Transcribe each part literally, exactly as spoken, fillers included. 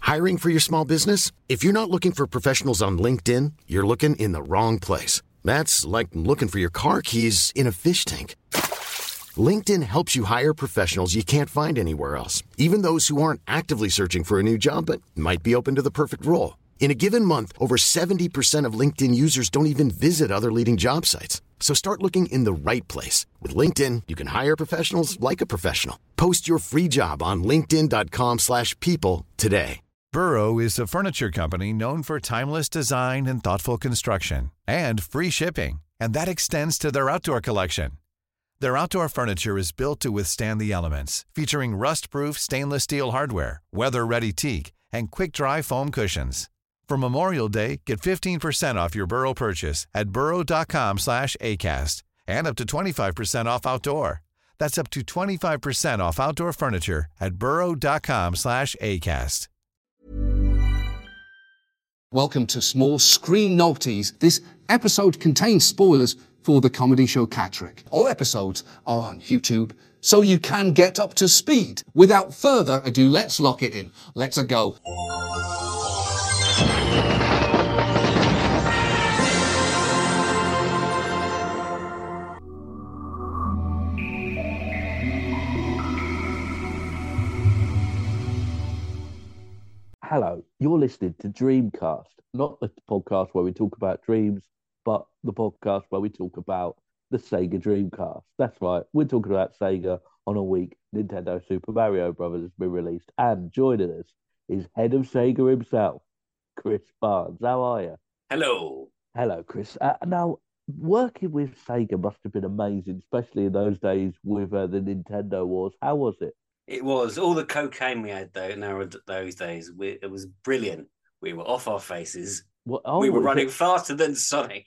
Hiring for your small business? If you're not looking for professionals on LinkedIn, you're looking in the wrong place. That's like looking for your car keys in a fish tank. LinkedIn helps you hire professionals you can't find anywhere else, even those who aren't actively searching for a new job but might be open to the perfect role. In a given month, over seventy percent of LinkedIn users don't even visit other leading job sites. So start looking in the right place. With LinkedIn, you can hire professionals like a professional. Post your free job on linkedin.com slash people today. Burrow is a furniture company known for timeless design and thoughtful construction and free shipping, and that extends to their outdoor collection. Their outdoor furniture is built to withstand the elements, featuring rust-proof stainless steel hardware, weather-ready teak, and quick-dry foam cushions. For Memorial Day, get fifteen percent off your Burrow purchase at burrow.com slash ACAST and up to twenty-five percent off outdoor. That's up to twenty-five percent off outdoor furniture at burrow.com slash ACAST. Welcome to Small Screen Novelties. This episode contains spoilers for the comedy show Catterick. All episodes are on YouTube, so you can get up to speed. Without further ado, let's lock it in. Let's go. Hello, you're listening to Dreamcast, not the podcast where we talk about dreams, but the podcast where we talk about the Sega Dreamcast. That's right, we're talking about Sega on a week Nintendo Super Mario Brothers has been released, and joining us is head of Sega himself, Chris Barnes. How are you? Hello. Hello, Chris. Uh, now, working with Sega must have been amazing, especially in those days with uh, the Nintendo Wars. How was it? It was all the cocaine we had though. Now those days, we, it was brilliant. We were off our faces. What, oh, we were running it... faster than Sonic.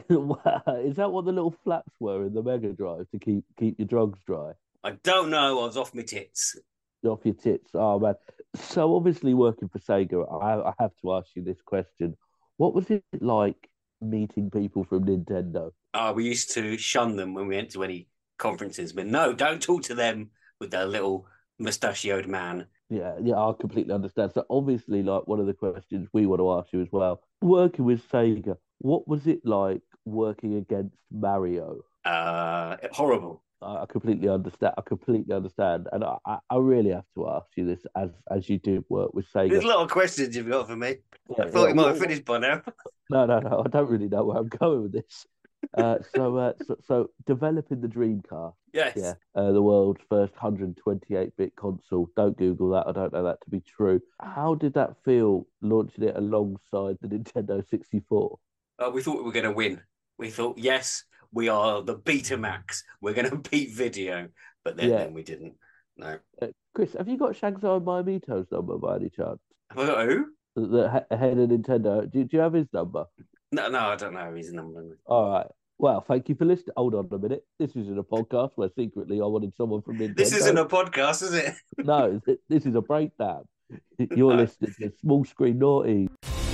Is that what the little flaps were in the Mega Drive to keep keep your drugs dry? I don't know. I was off my tits. Off your tits. Oh man. So obviously working for Sega, I, I have to ask you this question: what was it like meeting people from Nintendo? Oh, we used to shun them when we went to any conferences, but no, don't talk to them with their little mustachioed man. Yeah, yeah, I completely understand. So obviously, like one of the questions we want to ask you as well, working with Sega, what was it like working against Mario? Uh, horrible. I, I completely understand. I completely understand, and I, I, I really have to ask you this as as you do work with Sega. There's a lot of questions you've got for me. Yeah, I thought yeah, you might well, have finished by now. No, no, no. I don't really know where I'm going with this. Uh, so, uh, so, so developing the Dreamcast. Yes. Yeah. Uh, the world's first one hundred twenty-eight bit console. Don't Google that. I don't know that to be true. How did that feel launching it alongside the Nintendo sixty-four? Uh, we thought we were going to win. We thought, yes, we are the Betamax. We're going to beat video. But then, yeah. then we didn't. No. Uh, Chris, have you got Shanghai Miyamoto's number by any chance? Have I got who? The, the head of Nintendo. Do, do you have his number? No, no, I don't know his number. All right. Well, thank you for listening. Hold on a minute. This isn't a podcast where secretly I wanted someone from Nintendo. This isn't a podcast, is it? No, this is a breakdown. You're no. listening to Small Screen Naughty.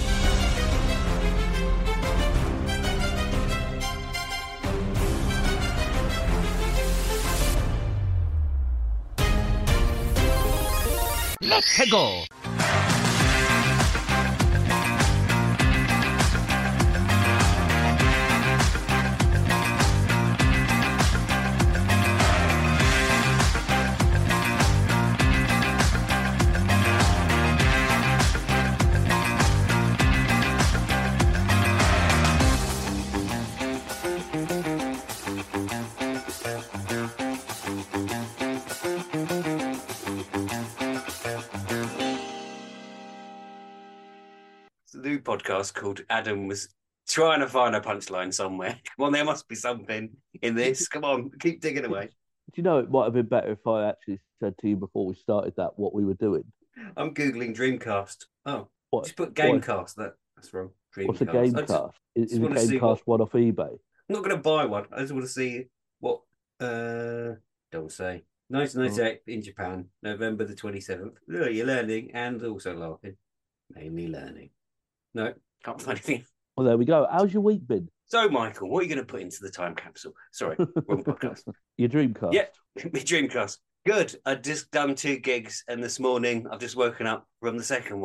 Let's go. New podcast called Adam was trying to find a punchline somewhere. Come on, there must be something in this. Come on, keep digging away. Do you know, it might have been better if I actually said to you before we started that what we were doing. I'm Googling Dreamcast. Oh, what? Just put Gamecast. That, that's wrong. Dreamcast. What's a Gamecast? Is, is a Gamecast what... one off eBay? I'm not going to buy one. I just want to see what... Uh, don't say. nineteen ninety-eight oh. in Japan, November the twenty-seventh. Oh, you're learning and also laughing. Mainly learning. No, can't find anything. Well, there we go. How's your week been? So, Michael, what are you going to put into the time capsule? Sorry, wrong podcast. Your Dreamcast? Yeah, my Dreamcast. Good. I've just done two gigs, and this morning I've just woken up from the second one.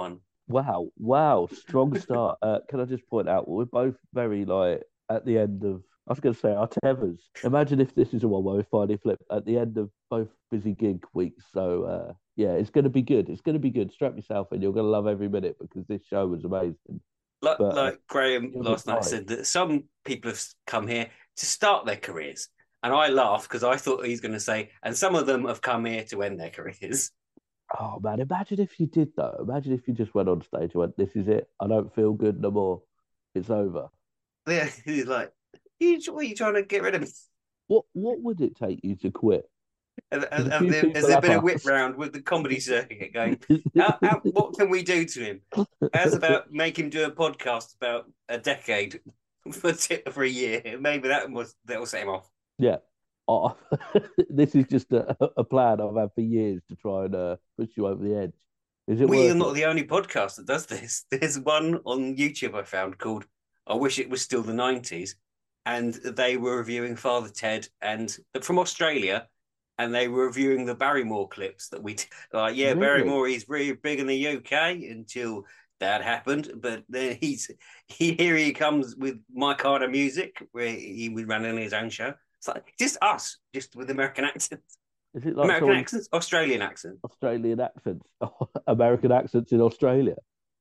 Wow, wow, strong start. Uh, can I just point out, we're both very like at the end of, I was going to say our tethers. Imagine if this is a one where we finally flip at the end of both busy gig weeks. So uh, yeah, it's going to be good. It's going to be good. Strap yourself in. You're going to love every minute because this show was amazing. Like, But, uh, like Graham you're a bit last night tired. said that some people have come here to start their careers. And I laughed because I thought he's going to say, and some of them have come here to end their careers. Oh man, imagine if you did though. Imagine if you just went on stage and went, "This is it. I don't feel good no more. It's over." Yeah, he's like, you, what are you trying to get rid of me? What what would it take you to quit? And, There's and, a few and there, people has there been a have whip asked. round with the comedy circuit going, how, how, what can we do to him? How's about make him do a podcast about a decade for, for a year? Maybe that was that will set him off. Yeah. Oh, this is just a, a plan I've had for years to try and uh, push you over the edge. Is it We worth are not it? the only podcast that does this. There's one on YouTube I found called I Wish It Was Still the nineties. And they were reviewing Father Ted and from Australia. And they were reviewing the Barrymore clips that we like. Yeah, Really? Barrymore, he's really big in the U K until that happened. But then he's he here he comes with my kind of music where he was running his own show. It's like just us, just with American accents. Is it like American someone- accents, Australian accent. Australian accents, American accents in Australia?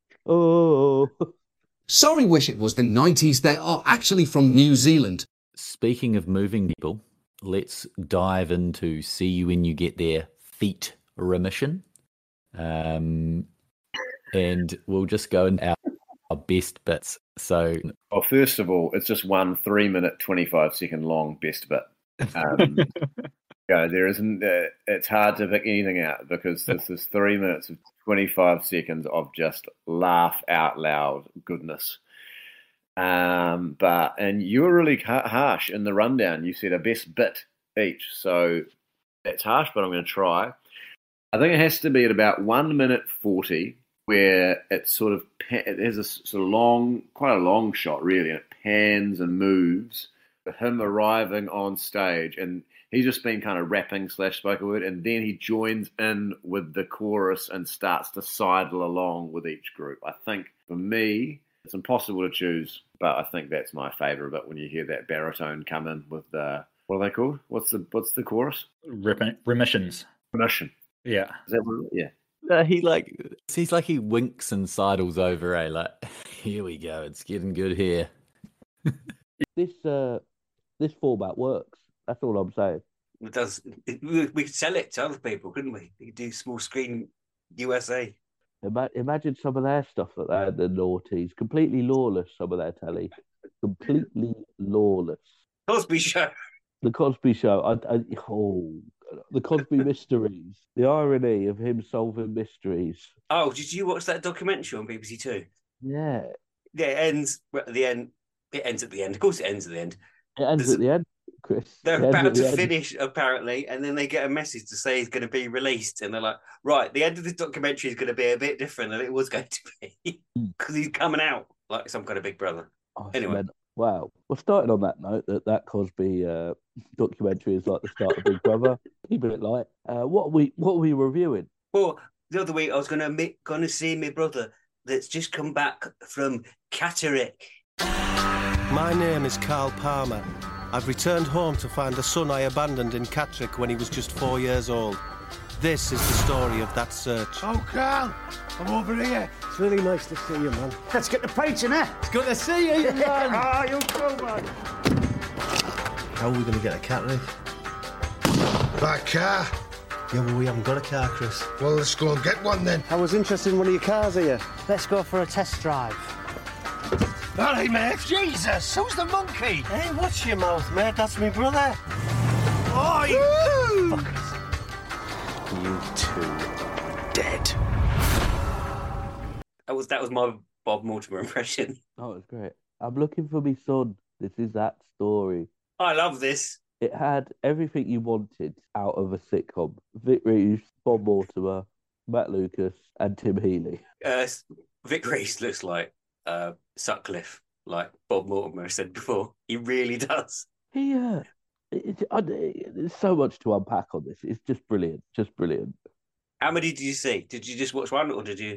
Oh, Sorry, wish it was the nineties. They are actually from New Zealand. Speaking of moving people, let's dive into See You When You Get There feet remission. Um, and we'll just go in our, our best bits. So, Well, first of all, it's just one three minute, twenty-five second long best bit. Um, yeah, there isn't, uh, it's hard to pick anything out because this is three minutes of twenty-five seconds of just laugh out loud goodness. Um, but, and you were really ha- harsh in the rundown. You said a best bit each. So that's harsh, but I'm going to try. I think it has to be at about one minute forty, where it sort of, it has a sort of long, quite a long shot really, and it pans and moves. Him arriving on stage, and he's just been kind of rapping slash spoken word, and then he joins in with the chorus and starts to sidle along with each group. I think for me, it's impossible to choose, but I think that's my favourite bit when you hear that baritone come in with the, what are they called? What's the what's the chorus? Rem- remissions. Remission. Yeah. Is that what, yeah. uh, he like, he's like he winks and sidles over, eh? Like, here we go. It's getting good here. this uh, this format works. That's all I'm saying. It does. It, we, we could sell it to other people, couldn't we? We could do small screen U S A. Ima- Imagine some of their stuff that they had, the noughties. Completely lawless, some of their telly. Completely lawless. Cosby Show. The Cosby Show. I, I, oh, the Cosby Mysteries. The irony of him solving mysteries. Oh, did you watch that documentary on B B C Two? Yeah. Yeah, it ends at the end. It ends at the end. Of course, it ends at the end. It ends There's- at the end, Chris. They're It ends about at the to end. finish, apparently, and then they get a message to say he's going to be released. And they're like, right, the end of this documentary is going to be a bit different than it was going to be because he's coming out like some kind of big brother. Oh, Anyway. man. Wow. Well, starting on that note, that that Cosby uh, documentary is like the start of Big Brother. Keeping it light. Uh, what are we what are we reviewing? Well, the other week I was going to meet, going to see my brother that's just come back from Catterick. My name is Carl Palmer. I've returned home to find the son I abandoned in Catterick when he was just four years old. This is the story of that search. Oh, Carl, I'm over here. It's really nice to see you, man. Let's get the painting, eh? It's good to see you, man. Ah, you go, man. How are we going to get a Catterick? By car. Yeah, well, we haven't got a car, Chris. Well, let's go and get one then. I was interested in one of your cars here. Let's go for a test drive. All right, mate. Jesus, who's the monkey? Hey, watch your mouth, mate. That's me brother. Oh, you... You two dead. That was that was my Bob Mortimer impression. Oh, it's great. I'm looking for my son. This is that story. I love this. It had everything you wanted out of a sitcom. Vic Reeves, Bob Mortimer, Matt Lucas, and Tim Healy. Uh, Vic Reese looks like uh, Sutcliffe, like Bob Mortimer said before. He really does. He, uh, it, it, I- there's so much to unpack on this. It's just brilliant. Just brilliant. How many did you see? Did you just watch one, or did you?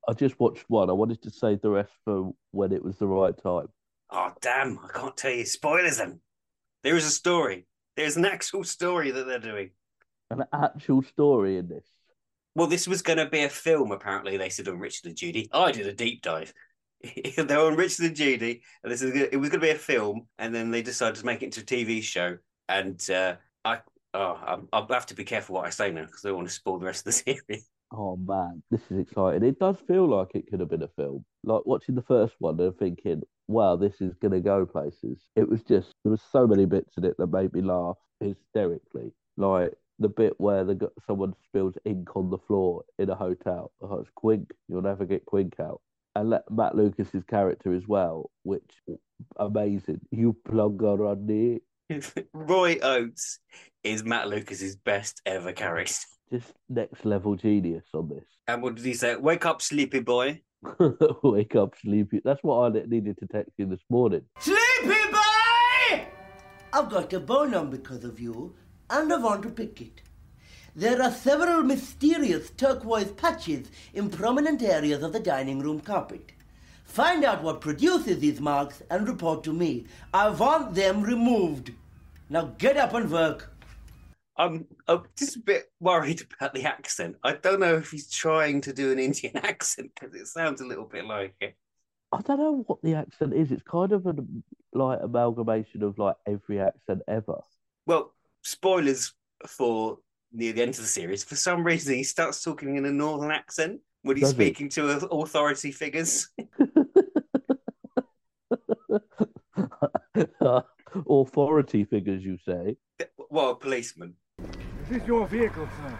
I just watched one. I wanted to save the rest for when it was the right time. Oh, damn. I can't tell you. Spoilers then. There is a story. There's an actual story that they're doing. An actual story in this. Well, this was going to be a film, apparently. They said on Richard and Judy. I did a deep dive. They were on Richard and Judy, and this is it was going to be a film, and then they decided to make it into a T V show. And uh, I, oh, I'll have to be careful what I say now because I don't want to spoil the rest of the series. Oh man, this is exciting. It does feel like it could have been a film. Like watching the first one and thinking, wow, this is going to go places. It was just, there was so many bits in it that made me laugh hysterically. Like the bit where the, someone spills ink on the floor in a hotel. Oh, it's Quink. You'll never get Quink out. And let Matt Lucas's character as well, which amazing. You plug on there. Roy Oates is Matt Lucas's best ever character. Just next level genius on this. And what did he say? Wake up, sleepy boy. Wake up, sleepy. That's what I needed to text you this morning. Sleepy boy! I've got a bone on because of you, and I want to pick it. There are several mysterious turquoise patches in prominent areas of the dining room carpet. Find out what produces these marks and report to me. I want them removed. Now get up and work. I'm, I'm just a bit worried about the accent. I don't know if he's trying to do an Indian accent because it sounds a little bit like it. I don't know what the accent is. It's kind of a like amalgamation of like every accent ever. Well, spoilers for near the end of the series. For some reason, he starts talking in a northern accent when he's Does speaking it? to authority figures. Authority figures, you say? Well, a policeman. Is this your vehicle, sir?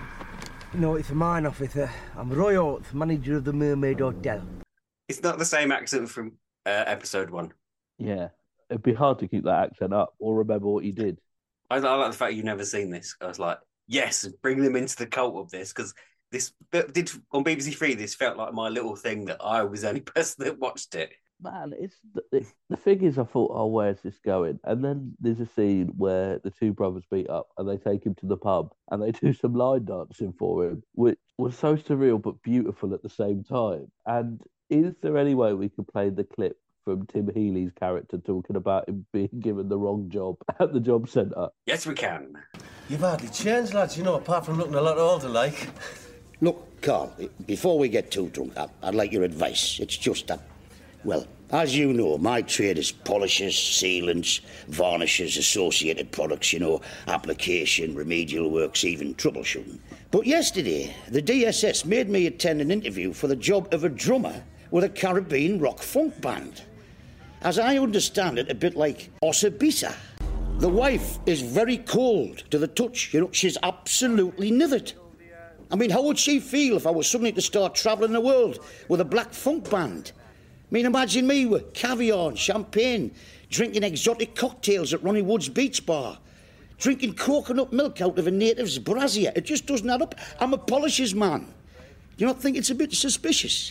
No, it's mine, officer. I'm Roy Oates, manager of the Mermaid Hotel. It's not the same accent from uh, episode one. Yeah. It'd be hard to keep that accent up or remember what you did. I, I like the fact you've never seen this. I was like, yes, bring them into the cult of this, because this did on B B C Three. This felt like my little thing that I was the only person that watched it. Man, it's the, the thing is, I thought, oh, where's this going? And then there's a scene where the two brothers beat up and they take him to the pub and they do some line dancing for him, which was so surreal but beautiful at the same time. And is there any way we could play the clip from Tim Healy's character talking about him being given the wrong job at the job centre? Yes, we can. You've hardly changed, lads, you know, apart from looking a lot older, like. Look, Carl, before we get too drunk, I'd like your advice. It's just that, well, as you know, my trade is polishers, sealants, varnishes, associated products, you know, application, remedial works, even troubleshooting. But yesterday, the D S S made me attend an interview for the job of a drummer with a Caribbean rock funk band. As I understand it, a bit like Osibisa. The wife is very cold to the touch, you know, she's absolutely nithered. I mean, how would she feel if I was suddenly to start travelling the world with a black funk band? I mean, imagine me with caviar and champagne, drinking exotic cocktails at Ronnie Wood's Beach Bar, drinking coconut milk out of a native's brassiere. It just doesn't add up. I'm a polisher's man. Do you not think it's a bit suspicious?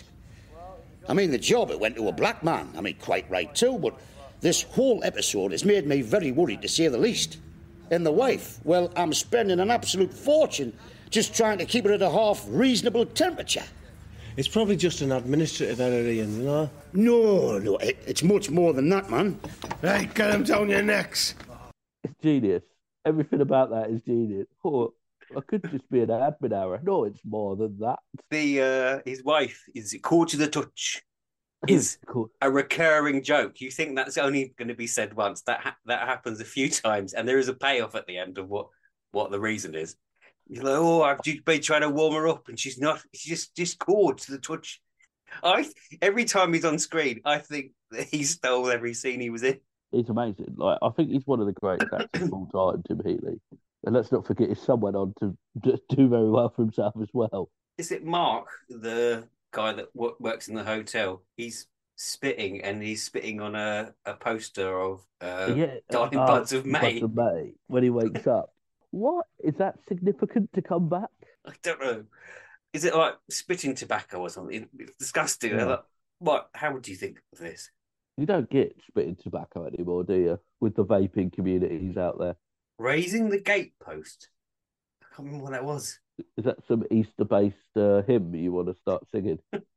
I mean, the job, it went to a black man. I mean, quite right too, but this whole episode has made me very worried, to say the least. And the wife, well, I'm spending an absolute fortune just trying to keep her at a half reasonable temperature. It's probably just an administrative error, Ian, you know? No, no, it, it's much more than that, man. Right, get them down your necks. It's genius. Everything about that is genius. Oh, I could just be an admin error. No, it's more than that. The uh, his wife is caught to the touch. Is cool. A recurring joke. You think that's only going to be said once? That ha- that happens a few times, and there is a payoff at the end of what what the reason is. You're like, oh, I've been trying to warm her up, and she's not. She's just just caught to the touch. I every time he's on screen, I think that he stole every scene he was in. He's amazing. Like I think he's one of the greatest actors of all time, Tim Healy. And let's not forget his son went on to do very well for himself as well. Is it Mark, the guy that w- works in the hotel? He's spitting, and he's spitting on a, a poster of uh, yeah, Darling uh, Buds of May. Buds of May when he wakes up. What? Is that significant to come back? I don't know. Is it like spitting tobacco or something? It's disgusting. Yeah. Like, what? How would you think of this? You don't get spitting tobacco anymore, do you? With the vaping communities out there. Raising the Gatepost. I can't remember what that was. Is that some Easter-based uh, hymn you want to start singing?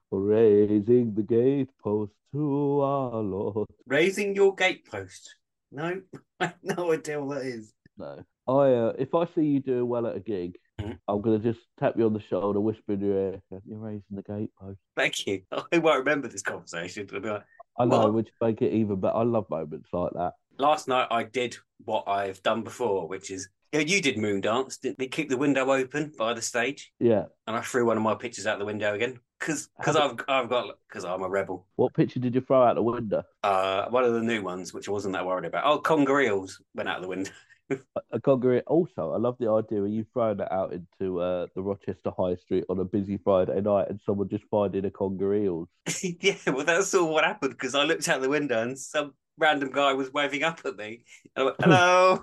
Raising the gatepost to our Lord. Raising your gatepost. No, I have no idea what that is. No. I, uh, if I see you doing well at a gig, mm-hmm. I'm going to just tap you on the shoulder, whisper in your ear, you're raising the gatepost. Thank you. I won't remember this conversation. I'll be like, I know, what? which make it even better. I love moments like that. Last night I did what I've done before, which is, you know, you did moon dance, didn't they? Keep the window open by the stage. Yeah. And I threw one of my pictures out the window again. Because I've I've got because I'm a rebel. What picture did you throw out the window? Uh, one of the new ones, which I wasn't that worried about. Oh, conger eels went out the window. a conger eel. Also, I love the idea of you throwing it out into uh, the Rochester High Street on a busy Friday night, and someone just finding a conger eels. Yeah, well, that's all what happened because I looked out the window and some random guy was waving up at me. And I went, hello.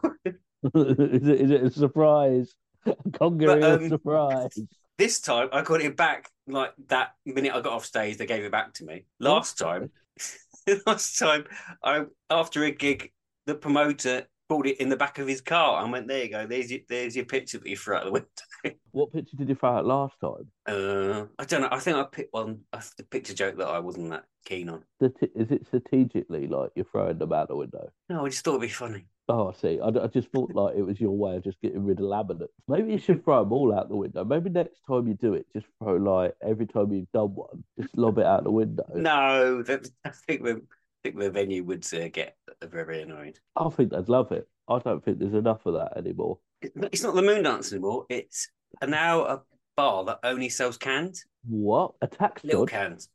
is, it, is it a surprise? A conger but, eel um, surprise. This time, I got it back like that minute I got off stage. They gave it back to me. Last time, last time, I after a gig, the promoter pulled it in the back of his car. I went, "There you go. There's your, there's your picture that you threw out the window." What picture did you throw out last time? Uh, I don't know. I think I picked one, a picture joke that I wasn't that keen on. Is it strategically like you're throwing them out the window? No, I just thought it'd be funny. Oh, I see. I, I just thought like it was your way of just getting rid of laminates. Maybe you should throw them all out the window. Maybe next time you do it, just throw like every time you've done one, just lob it out the window. No, that, I think the I think the venue would uh, get very annoyed. I think they'd love it. I don't think there's enough of that anymore. It's not the Moon Dance anymore. It's now a bar that only sells cans. What? A tax Little dodge? cans.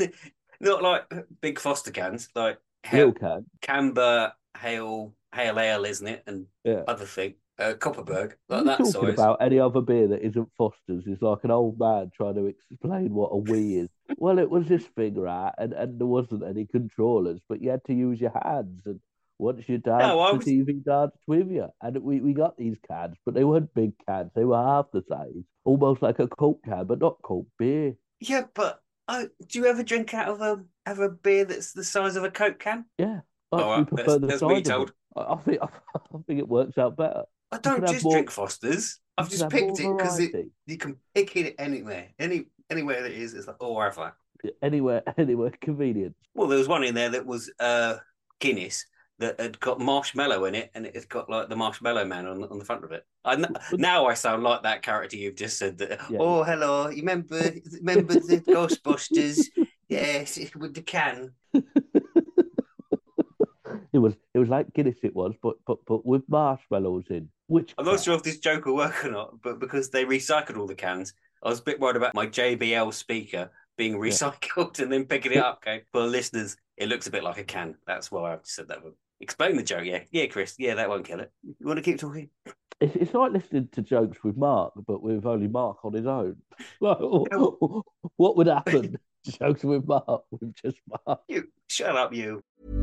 Not like big Foster cans, like Little can. Camber, Hale, Hale Ale, isn't it? And yeah. other thing. Uh, Copperberg, like Are you that talking size. about any other beer that isn't Foster's? Is like an old man trying to explain what a wee is. Well, it was this thing, right? And, and there wasn't any controllers, but you had to use your hands. And once you danced, No, I the was- T V danced with you. And we, we got these cans, but they weren't big cans. They were half the size. Almost like a Coke can, but not Coke beer. Yeah, but uh, do you ever drink out of a have a beer that's the size of a Coke can? Yeah. I Oh, actually right, prefer that's- the that's size what you of told. it. I, I think I think it works out better. I You don't can have just more- drink Foster's. I've you just can have picked more it because it variety. you can pick it anywhere, any anywhere that it is. It's like, oh, I have that. Anywhere, anywhere convenient. Well, there was one in there that was uh, Guinness that had got marshmallow in it, and it had got like the Marshmallow Man on on the front of it. I kn- now I sound like that character you've just said. That Yeah. oh, hello, you remember remember the Ghostbusters? Yes, with the can. It was it was like Guinness. It was, but but but with marshmallows in. Which I'm not sure if this joke will work or not, but because they recycled all the cans, I was a bit worried about my J B L speaker being recycled and then picking it up. Okay, for listeners, it looks a bit like a can. That's why I said that one. Explain the joke, yeah, yeah, Chris, yeah, that won't kill it. You want to keep talking? It's, it's like listening to jokes with Mark, but with only Mark on his own. Like, what would happen? Jokes with Mark, with just Mark. You shut up, you.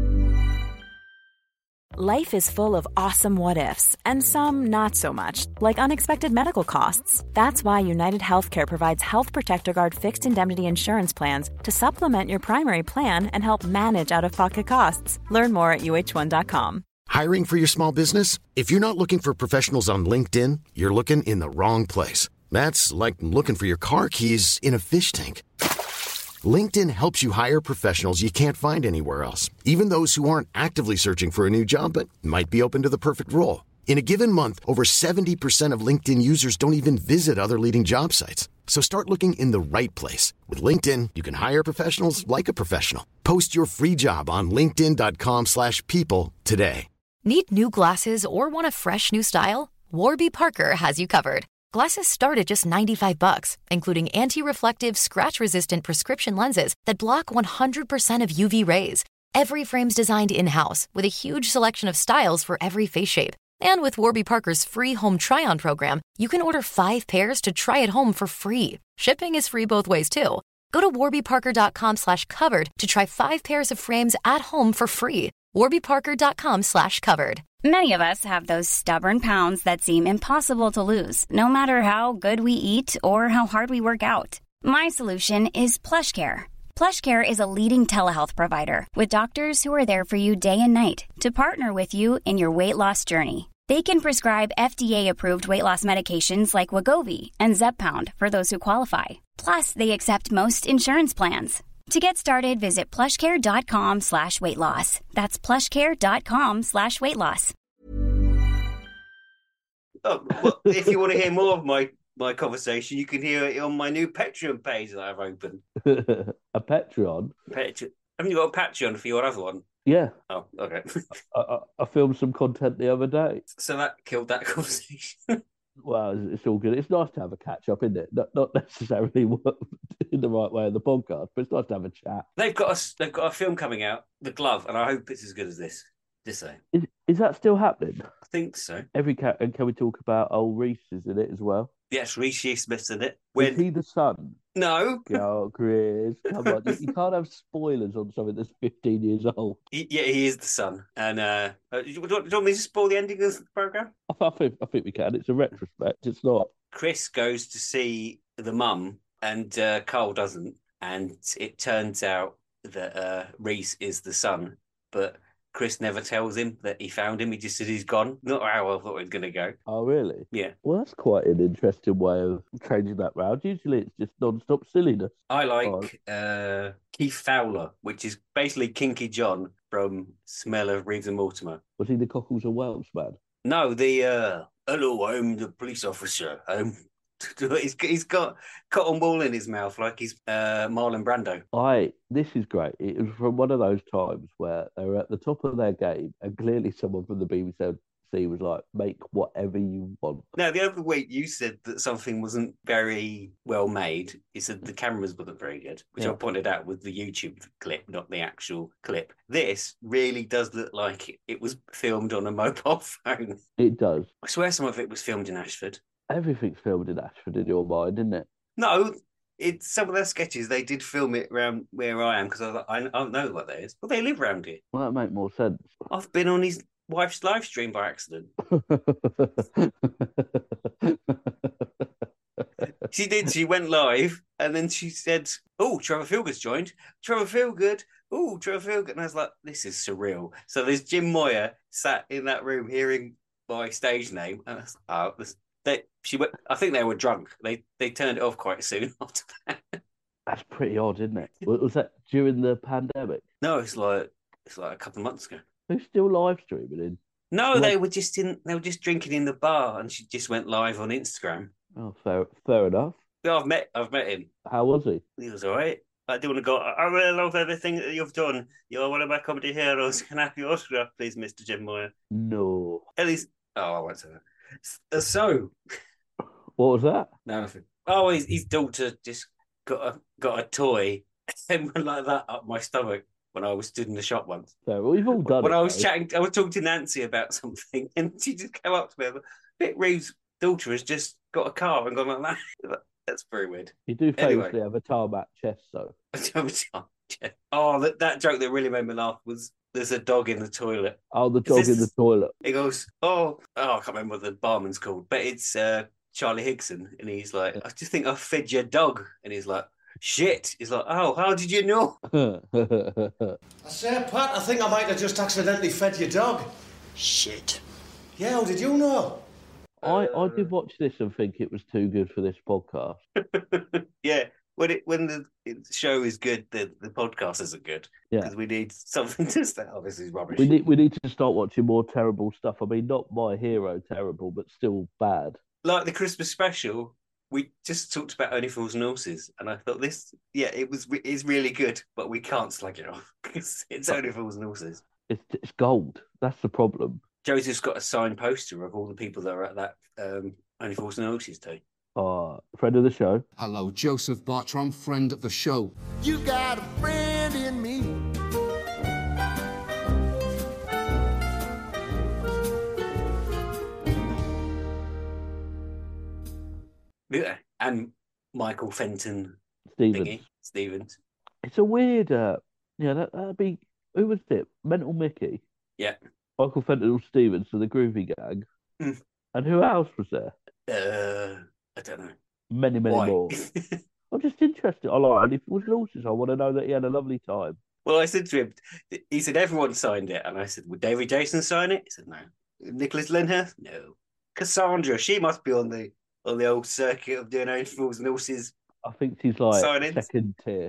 Life is full of awesome what ifs, and some not so much, like unexpected medical costs. That's why United Healthcare provides Health Protector Guard fixed indemnity insurance plans to supplement your primary plan and help manage out of pocket costs. Learn more at U H one dot com. Hiring for your small business? If you're not looking for professionals on LinkedIn, you're looking in the wrong place. That's like looking for your car keys in a fish tank. LinkedIn helps you hire professionals you can't find anywhere else, even those who aren't actively searching for a new job but might be open to the perfect role. In a given month, over seventy percent of LinkedIn users don't even visit other leading job sites. So start looking in the right place. With LinkedIn, you can hire professionals like a professional. Post your free job on linkedin dot com slash people today. Need new glasses or want a fresh new style? Warby Parker has you covered. Glasses start at just ninety-five bucks, including anti-reflective, scratch-resistant prescription lenses that block one hundred percent of U V rays. Every frame's designed in-house with a huge selection of styles for every face shape. And with Warby Parker's free home try-on program, you can order five pairs to try at home for free. Shipping is free both ways, too. Go to warby parker dot com slash covered to try five pairs of frames at home for free. warby parker dot com slash covered. Many of us have those stubborn pounds that seem impossible to lose, no matter how good we eat or how hard we work out. My solution is PlushCare. PlushCare is a leading telehealth provider with doctors who are there for you day and night to partner with you in your weight loss journey. They can prescribe F D A-approved weight loss medications like Wegovy and Zepbound for those who qualify. Plus, they accept most insurance plans. To get started, visit plushcare.com slash weight loss. That's plushcare.com slash weight loss. Oh, well, if you want to hear more of my, my conversation, you can hear it on my new Patreon page that I've opened. A Patreon? Patreon. Haven't you got a Patreon for your other one? Yeah. Oh, okay. I, I, I filmed some content the other day. So that killed that conversation. Well, it's, it's all good. It's nice to have a catch up, isn't it? Not, not necessarily in the right way of the podcast, but it's nice to have a chat. They've got a, they've got a film coming out, The Glove, and I hope it's as good as this. Just say. Is, is that still happening? I think so. Every cat, and can we talk about old Reese is in it as well? Yes, Reese Smith's in it. When... Is he the son? No. Oh, Chris, come on. You, you can't have spoilers on something that's fifteen years old. He, yeah, he is the son. And uh, uh, do, you, do you want me to spoil the ending of the programme? I, I, think, I think we can. It's a retrospect. It's not. Chris goes to see the mum and uh, Carl doesn't. And it turns out that uh, Reese is the son. But Chris never tells him that he found him. He just said he's gone. Not how I thought it was going to go. Oh, really? Yeah. Well, that's quite an interesting way of changing that round. Usually it's just non-stop silliness. I like oh. uh, Keith Fowler, which is basically Kinky John from Smell of Reeves and Mortimer. Was he the Cockles and Wells man? No, the, uh, hello, I'm the police officer. Um, he's, he's got cotton wool in his mouth like he's uh, Marlon Brando. I this is great. It was from one of those times where they were at the top of their game, and clearly someone from the B B C was like, "Make whatever you want." Now, the other week you said that something wasn't very well made. You said the cameras wasn't very good, which yeah. I pointed out with the YouTube clip, not the actual clip. This really does look like it was filmed on a mobile phone. It does. I swear some of it was filmed in Ashford. Everything's filmed in Ashford in your mind, isn't it? No, it's some of their sketches. They did film it around where I am because I, I, I don't know what that is. But they live around here. Well, that make more sense. I've been on his wife's live stream by accident. She did. She went live and then she said, "Oh, Trevor Feelgood's joined. Trevor Feelgood. Oh, Trevor Feelgood." And I was like, "This is surreal." So there's Jim Moyer sat in that room hearing my stage name, and I was like, "Oh, this." They, she, I think they were drunk. They they turned it off quite soon after that. That's pretty odd, isn't it? Was that during the pandemic? No, it's like it's like a couple of months ago. Who's still live streaming in? No, like... they were just in. They were just drinking in the bar, and she just went live on Instagram. Oh, fair, fair enough. Yeah, I've met, I've met him. How was he? He was all right. I do want to go. I really love everything that you've done. You're one of my comedy heroes. Can I have your autograph, please, Mister Jim Moyer? No. At least, oh, I won't say that. So. What was that? No, nothing. Oh, his, his daughter just got a got a toy and went like that up my stomach when I was stood in the shop once. So well, we've all done when it. When I was though. chatting, I was talking to Nancy about something, and she just came up to me. Bit Reeves' daughter has just got a car and gone like that. That's very weird. You do famously anyway. have a tarmac chest, though. Oh, that, that joke that really made me laugh was there's a dog in the toilet. Oh, the dog in the toilet. He goes, oh, oh, I can't remember what the barman's called, but it's uh, Charlie Higson, and he's like, I just think I fed your dog, and he's like, shit. He's like, oh, how did you know? I say, Pat, I think I might have just accidentally fed your dog. Shit. Yeah, how did you know? I, I did watch this and think it was too good for this podcast. Yeah, when it when the show is good, the, the podcast isn't good. Yeah, because we need something to start. Oh, this is rubbish. We need we need to start watching more terrible stuff. I mean, not My Hero terrible, but still bad. Like the Christmas special, we just talked about Only Fools and Horses, and I thought this, yeah, it was it's really good, but we can't slag it off because it's Only Fools and Horses. It's it's gold. That's the problem. Joseph's got a signed poster of all the people that are at that um, Only Fools and Horses day. Uh, friend of the show. Hello, Joseph Bartram, friend of the show. You got a friend in me. Yeah, and Michael Fenton Stevens. Thingy, Stevens. It's a weird, uh, yeah, that, that'd be, who was it? Mental Mickey? Yeah. Michael Fenton Stevens for the Groovy Gang. Mm. And who else was there? Uh, I don't know. Many, many Why? more. I'm just interested. I like it. If it was Horses, I want to know that he had a lovely time. Well, I said to him, he said everyone signed it. And I said, would David Jason sign it? He said, no. Nicholas Lyndhurst? No. Cassandra, she must be on the on the old circuit of doing Only Fools and Horses. I think she's like Silence. second tier.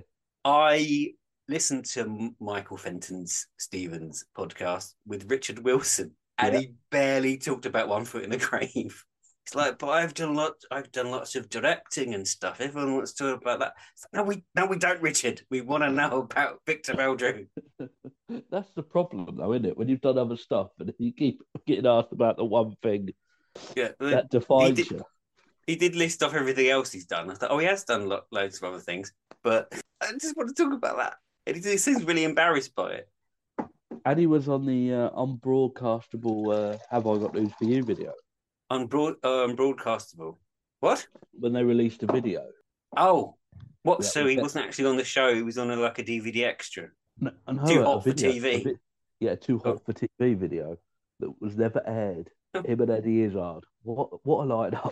I listened to M- Michael Fenton's Stevens podcast with Richard Wilson, and Yeah. he barely talked about One Foot in the Grave. It's like, but I've done lots. I've done lots of directing and stuff. Everyone wants to talk about that. It's like, no, we no, we don't, Richard. We want to know about Victor Meldrew. That's the problem, though, isn't it? When you've done other stuff and you keep getting asked about the one thing Yeah, that defines he did, you. he did list off everything else he's done. I thought, oh, he has done lo- loads of other things, but I just want to talk about that. And he, he seems really embarrassed by it. And he was on the uh, unbroadcastable uh, Have I Got News For You video. Unbroad, uh, unbroadcastable. What? When they released a video. Oh, what? Yeah, so he that- wasn't actually on the show. He was on a, like a D V D extra. No, and Too her, hot a for video, T V. a bit- yeah, Too Hot for T V video that was never aired. Him and Eddie Izzard. What, what a lineup.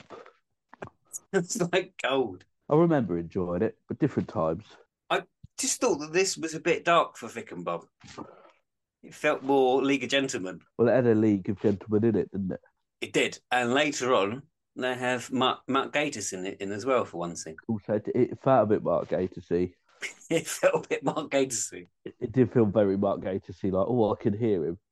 It's like gold. I remember enjoying it, but different times. I just thought that this was a bit dark for Vic and Bob. It felt more League of Gentlemen. Well, it had a League of Gentlemen in it, didn't it? It did. And later on, they have Mark, Mark Gatiss in it in as well for one thing. Also, it, it felt a bit Mark Gatiss-y. It felt a bit Mark Gatiss-y. It, it did feel very Mark Gatiss-y, like, oh, I can hear him.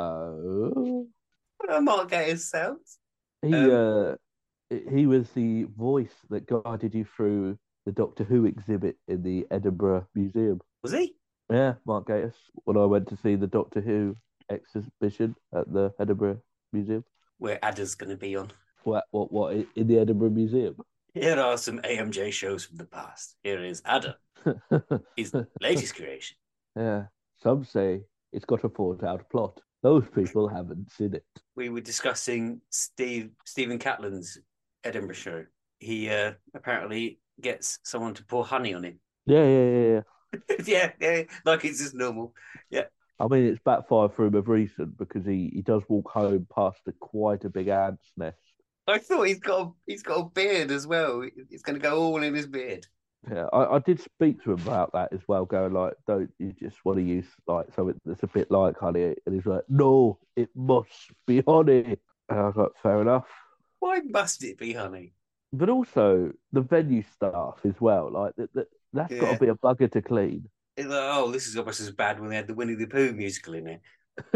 Hello. What Mark Gatiss sounds. He Um, uh, he was the voice that guided you through the Doctor Who exhibit in the Edinburgh Museum. Was he? Yeah, Mark Gatiss. When I went to see the Doctor Who exhibition at the Edinburgh Museum. Where Adder's going to be on. What, what, what, in the Edinburgh Museum? Here are some A M J shows from the past. Here is Adder, his latest creation. Yeah, some say it's got a thought-out plot. Those people haven't seen it. We were discussing Steve Stephen Catlin's Edinburgh show. He uh, apparently gets someone to pour honey on him. Yeah, yeah, yeah, yeah. yeah, yeah, like it's just normal. Yeah. I mean, it's backfired for him of recent because he, he does walk home past a quite a big ant's nest. I thought he's got a, he's got a beard as well. It's going to go all in his beard. Yeah, I, I did speak to him about that as well, going like, don't you just want to use like something that's a bit like honey? And he's like, no, it must be honey. And I was like, fair enough. Why must it be honey? But also the venue staff as well, like that, that that's got Yeah. to be a bugger to clean. It's like, oh, this is almost as bad when they had the Winnie the Pooh musical in it.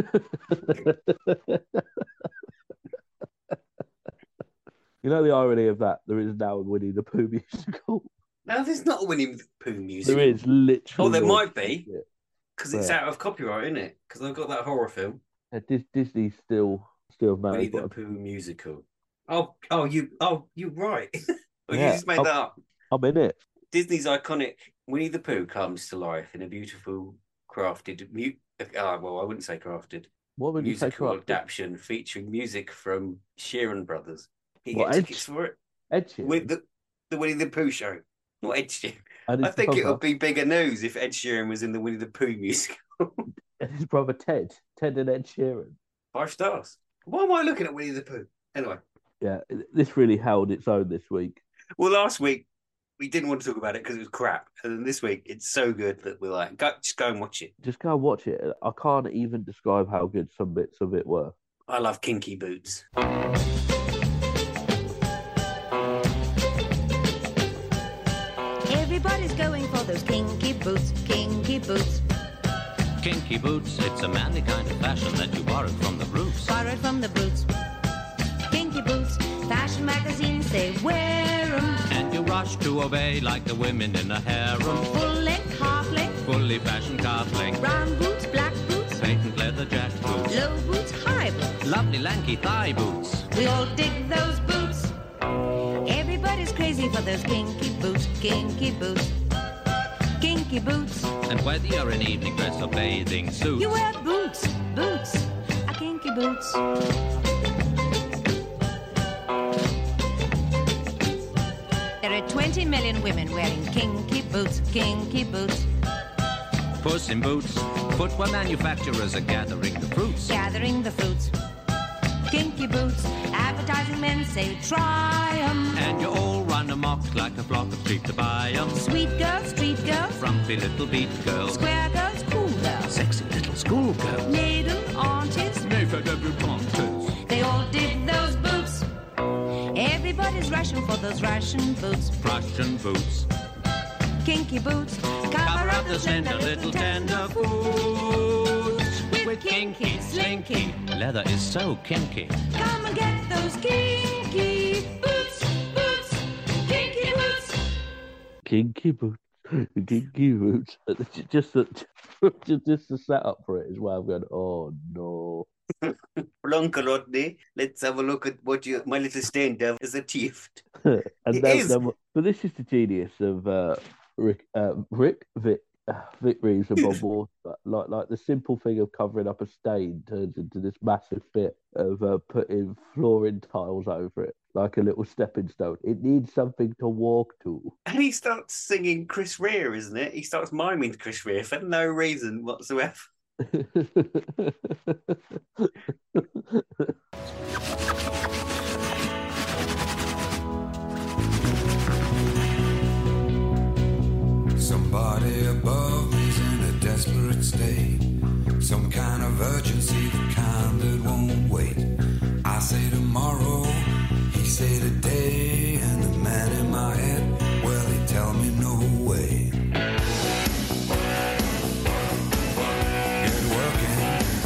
You know the irony of that? There is now a Winnie the Pooh musical. No, there's not a Winnie the Pooh musical. There is literally. Oh, there might be. Yeah. Because it's Where? out of copyright, isn't it? Because I've got that horror film, Uh, Dis- Disney still still Winnie made the one. Pooh musical. Oh, oh, you, oh, you're right. oh, Yeah, you just made I'm- that up. I'm in it. Disney's iconic Winnie the Pooh comes to life in a beautiful crafted mu- ah, well, I wouldn't say crafted. What would you say? musical crafted? adaptation featuring music from Sheeran Brothers. You What, get Ed- tickets for it Ed Sheeran? with the the Winnie the Pooh show. Not Ed Sheeran. And I his think it brother- would be bigger news if Ed Sheeran was in the Winnie the Pooh musical. and his brother Ted, Ted and Ed Sheeran. Five stars. Why am I looking at Winnie the Pooh? Anyway, Yeah, this really held its own this week. well, last week we didn't want to talk about it because it was crap, and then this week it's so good that we're like, go, just go and watch it. Just go and watch it. I can't even describe how good some bits of it were. I love Kinky Boots. Everybody's going for those kinky boots, kinky boots. Kinky boots, it's a manly kind of fashion that you borrowed from the roots. Borrowed from the boots. Kinky boots, fashion magazines say wear 'em. And you rush to obey like the women in a harem. Full length, half length, Fully fashioned calf length, brown boots, black boots, patent leather jack boots, low boots, high boots. lovely lanky thigh boots. We all dig those boots. Everybody's crazy for those kinky boots, kinky boots, kinky boots. And whether you're in evening dress or bathing suit, You wear boots, boots, a kinky boots. There are twenty million women wearing kinky boots, kinky boots, Puss in Boots, footwear manufacturers are gathering the fruits. gathering the fruits. Kinky boots, advertising men say try 'em. And you all run amok like a flock of sheep to buy 'em. Sweet girls, street girls, Frumpy little beat girls, square girls, cool girls, sexy little schoolgirls, maiden aunties, naked debutantes. they all dig those boots. Everybody's rushing for those Russian boots. Russian boots, kinky boots. Cover up the slender little tender boots with kinky slinky. Leather is so kinky. Come and get those kinky boots, boots, kinky boots. Kinky boots. Kinky boots. Just the, just, just the setup for it as well. I'm going, oh no. Uncle Rodney, let's have a look at what you, my little stain dove is achieved. and It then, is. then- but this is the genius of uh, Rick, uh, Rick, Vic, uh, Vic Reeves and Bob Water. Like, like the simple thing of covering up a stain turns into this massive bit of uh, putting flooring tiles over it, like a little stepping stone. It needs something to walk to. And he starts singing Chris Rea, isn't it? He starts miming Chris Rea for no reason whatsoever. Somebody above me's in a desperate state. Some kind of urgency, the kind that won't wait. I say tomorrow, he say today, and the man in my head, well, he tell me no way. Get working.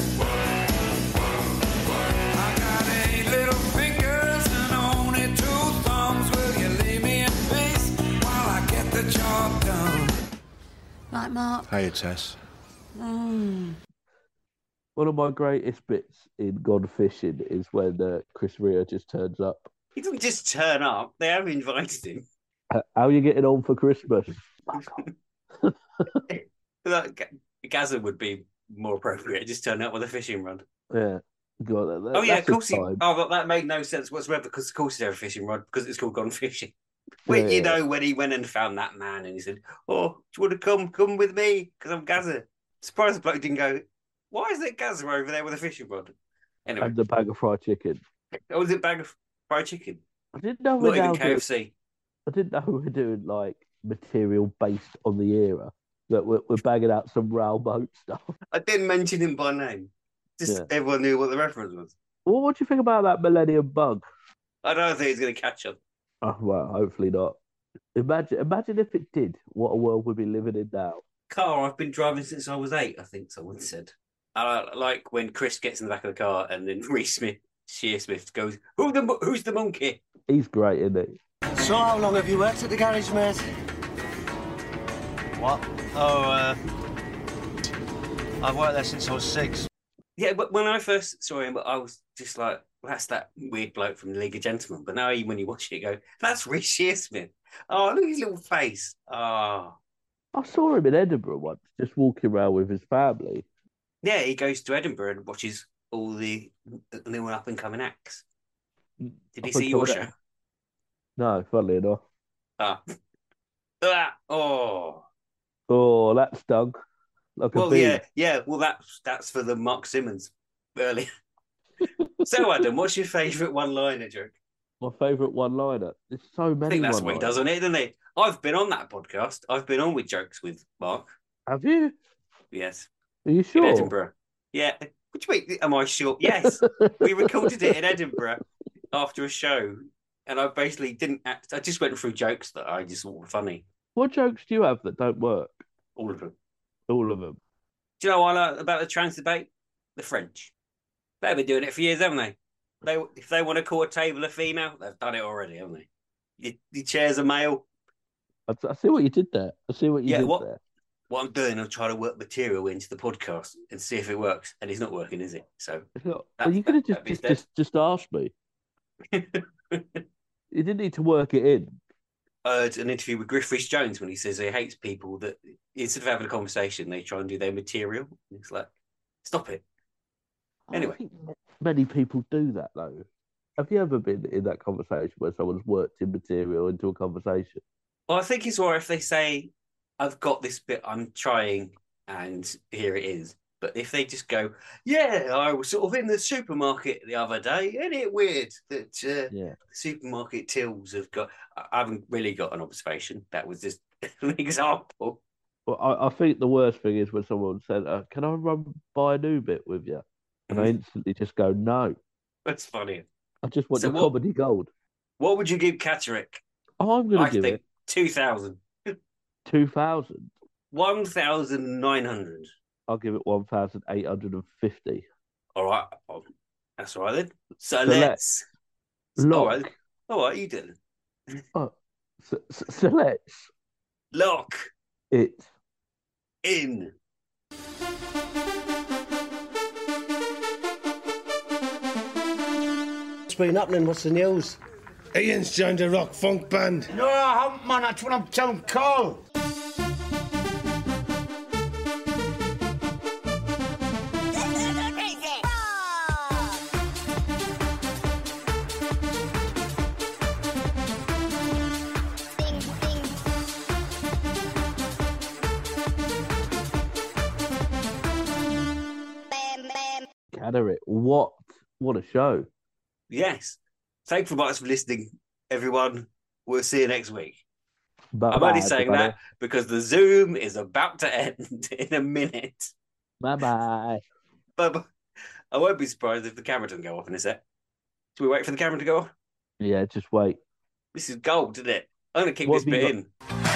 I got eight little fingers and only two thumbs. Will you lay me in peace while I get the job done? Right, Mark? Hiya, Tess. Mm. One of my greatest bits in Gone Fishing is when uh, Chris Rea just turns up. He doesn't just turn up, they have invited him. Uh, How are you getting on for Christmas? Like, Gaza would be more appropriate, just turn up with a fishing rod. Yeah. God, that, Oh, yeah, of that's his course. He, time. oh, but that made no sense whatsoever because, of course, he's have a fishing rod because it's called Gone Fishing. When, Yeah, you yeah. know, when he went and found that man and he said, oh, do you want to come? Come with me because I'm Gaza. Surprised the bloke didn't go, why is there Gaza over there with a fishing rod? Anyway, And the bag of fried chicken. oh, was it a bag of fried chicken? I didn't know Not we're now even K doing, F C. I didn't know we were doing like material based on the era. That we're, we're bagging out some rail boat stuff. I didn't mention him by name. Just Yeah. everyone knew what the reference was. Well, what do you think about that Millennium Bug? I don't think he's going to catch up. Oh, well, hopefully not. Imagine, imagine if it did. What a world we'd be living in now. Car I've been driving since I was eight, I think someone said. I like when Chris gets in the back of the car and then Reese Smith, Shearsmith goes, Who the mo- who's the monkey? He's great, isn't he? So how long have you worked at the garage, mate? What? Oh, uh... I've worked there since I was six. Yeah, but when I first saw him, I was just like, that's that weird bloke from the League of Gentlemen. But now when you watch it, you go, that's Reese Shearsmith. Oh, look at his little face. Oh. I saw him in Edinburgh once, just walking around with his family. Yeah, he goes to Edinburgh and watches all the, the new up and coming acts. Did he see your show? No, funnily enough. Ah. Ah, oh. Oh, that stung. Like a Well, bee. yeah, yeah. Well, that's that's for the Mark Simmons earlier. So, Adam, what's your favourite one-liner joke? My favourite one-liner. There's so I many. think that's what he one-liners. does on it, doesn't he? I've been on that podcast. I've been on with jokes with Mark. Have you? Yes. Are you In sure? Edinburgh. Yeah. What do you mean? Am I sure? Yes. We recorded it in Edinburgh after a show, and I basically didn't act. I just went through jokes that I just thought were funny. What jokes do you have that don't work? All of them. All of them. Do you know what I like about the trans debate? The French. They've been doing it for years, haven't they? They, if they want to call a table a female, they've done it already, haven't they? Your, your chair's a male. I, I see what you did there. I see what you Yeah, did what- there. What I'm doing, I'm trying to work material into the podcast and see if it works, and it's not working, is it? So, It's not- that- well, you could have that- just, that'd be just, just, just asked me. You didn't need to work it in. I heard an interview with Griff Rhys Jones when he says he hates people that instead of having a conversation, they try and do their material. It's like, stop it. Anyway, I think many people do that though. Have you ever been in that conversation where someone's worked in material into a conversation? well, I think it's all right if they say, I've got this bit I'm trying, and here it is. But if they just go, yeah, I was sort of in the supermarket the other day, isn't it weird that uh, Yeah. the supermarket tills have got... I haven't really got an observation. That was just an example. Well, I, I think the worst thing is when someone said, uh, "Can I run by a new bit with you?" And I instantly just go, "No, That's funny. I just want So your what- comedy gold." What would you give Catterick? Oh, I'm going I to give think it. two thousand. two thousand. one thousand nine hundred. I'll give it one thousand eight hundred fifty. All right. Um, that's all right then. So, So let's. Lock. All right. All right, you do it. Oh, so, so, so let's. Lock it in. What's been happening? What's the news? Ian's joined a rock funk band. No, I haven't, man. That's what I'm telling Carl. Gather it. What? What a show. Yes. Thank you very much for listening, everyone. We'll see you next week. Bye-bye, I'm only saying everybody. that because the Zoom is about to end in a minute. Bye-bye. But I won't be surprised if the camera doesn't go off in a sec. Should we wait for the camera to go off? Yeah, just wait. This is gold, isn't it? I'm going to keep What this have you bit got? in.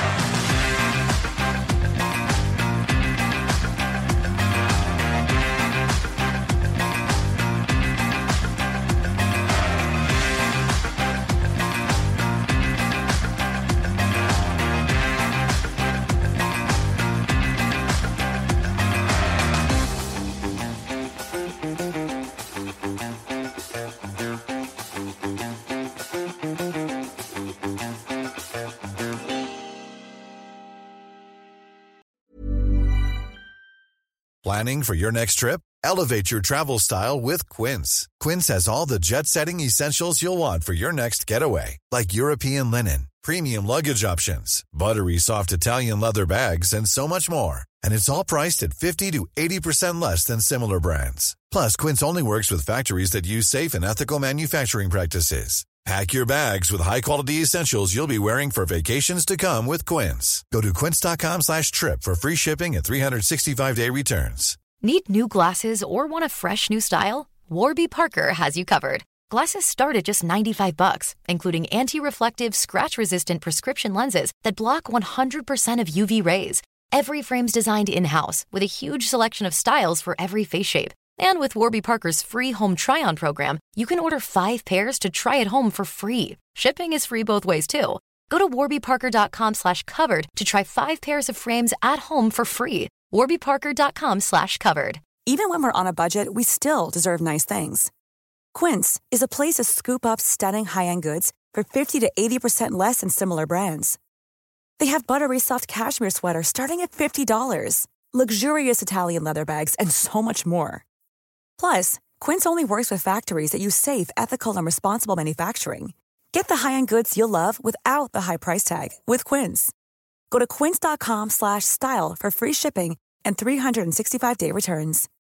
Planning for your next trip? Elevate your travel style with Quince. Quince has all the jet-setting essentials you'll want for your next getaway, like European linen, premium luggage options, buttery soft Italian leather bags, and so much more. And it's all priced at fifty to eighty percent less than similar brands. Plus, Quince only works with factories that use safe and ethical manufacturing practices. Pack your bags with high-quality essentials you'll be wearing for vacations to come with Quince. Go to quince.com slash trip for free shipping and three sixty-five day returns. Need new glasses or want a fresh new style? Warby Parker has you covered. Glasses start at just ninety-five bucks, including anti-reflective, scratch-resistant prescription lenses that block one hundred percent of U V rays. Every frame's designed in-house with a huge selection of styles for every face shape. And with Warby Parker's free home try-on program, you can order five pairs to try at home for free. Shipping is free both ways, too. Go to warbyparker.com slash covered to try five pairs of frames at home for free. warbyparker.com slash covered. Even when we're on a budget, we still deserve nice things. Quince is a place to scoop up stunning high-end goods for fifty to eighty percent less than similar brands. They have buttery soft cashmere sweaters starting at fifty dollars, luxurious Italian leather bags, and so much more. Plus, Quince only works with factories that use safe, ethical, and responsible manufacturing. Get the high-end goods you'll love without the high price tag with Quince. Go to quince.com slash style for free shipping and three sixty-five day returns.